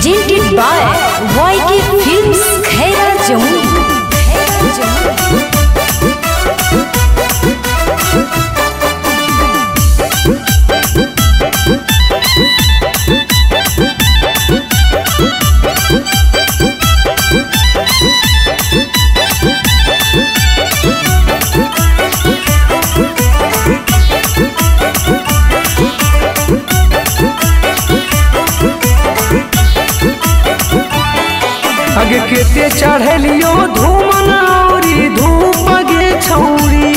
presented by YK Films Khaira Jammu। आगे केते चढ़लियो धूम नौरी धूप गे छौरी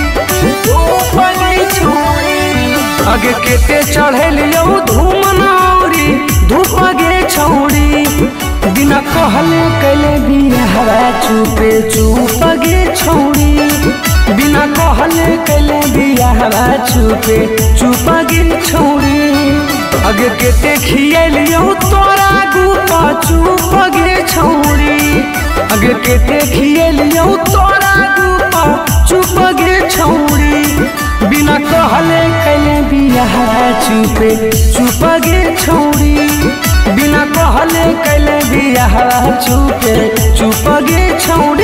आगे केते चढ़लियो धूम नौरी धूप गे छौरी बिना कहले कैले बियाहवा चुपे चुप गे छौरी बिना कहले कैले बियाहवा चुपे चुप गे छौरी आगे केते खियलियो तोरा गुपा चुप गे छौरी आगे केते खियलियो तोरा गुपा चुप गे छौरी बिना कहले कैले बियाहवा चुपे चुप गे छौरी बिना कहले कैले बियाहवा चुपे चुप गे छौरी।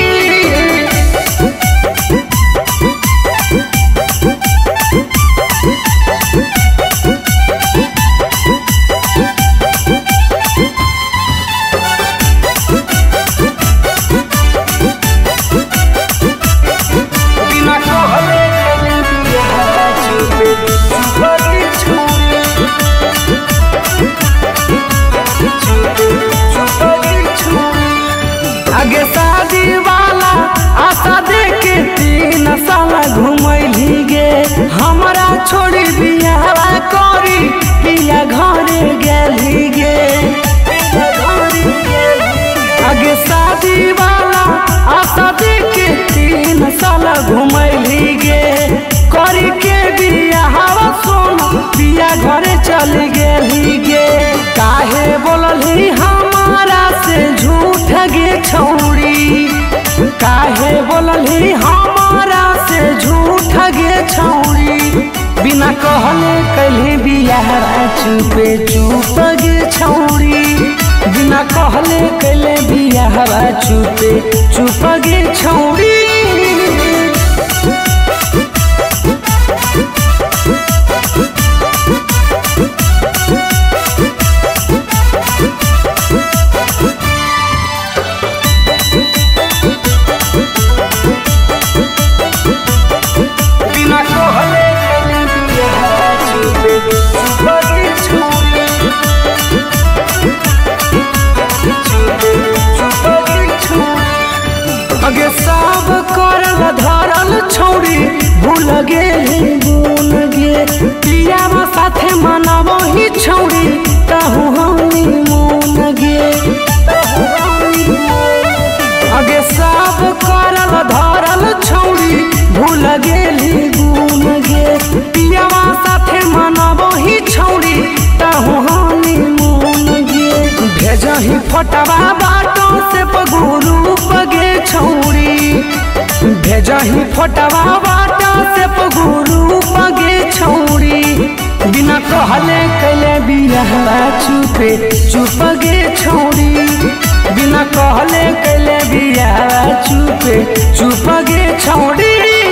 आगे शादी वाला आशा देके 3 साल घुमैली गे हमारा छोड़ी बियाहवा करी पिया घरे गेली गे आगे शादी वाला आशा देके 3 साल घुमैली गे करी के बियाहवा सोन पिया घरे चल गेली गे काहे बोलली हमारा से झूठ गे छौरी काहे बोलली हमारा से झूठ गे छौरी बिना कहले कैले बियाहवा चुपे चुप गे छौरी बिना कहले कैले बियाहवा चुपे चुप गे छौरी। आगे सब करल धरल छौरी भूल गेली गुन गे पियावा साथे मनाबो ही छौरी कहूँ हमी मुन गे आगे सब करल धरल छौरी भूल गेली गुन गे पियावा साथे मनाबो ही छौरी कहूँ हमी मुन गे भेजही फोटवा बाटो से पगुरु पगे छौरी भेजही फोटवा बाटा से पगुरु पगे छौरी बिना कहले कैले बियाहवा चुपे चुप गे छौरी बिना कहले कैले बियाहवा चुपे चुप गे छौरी।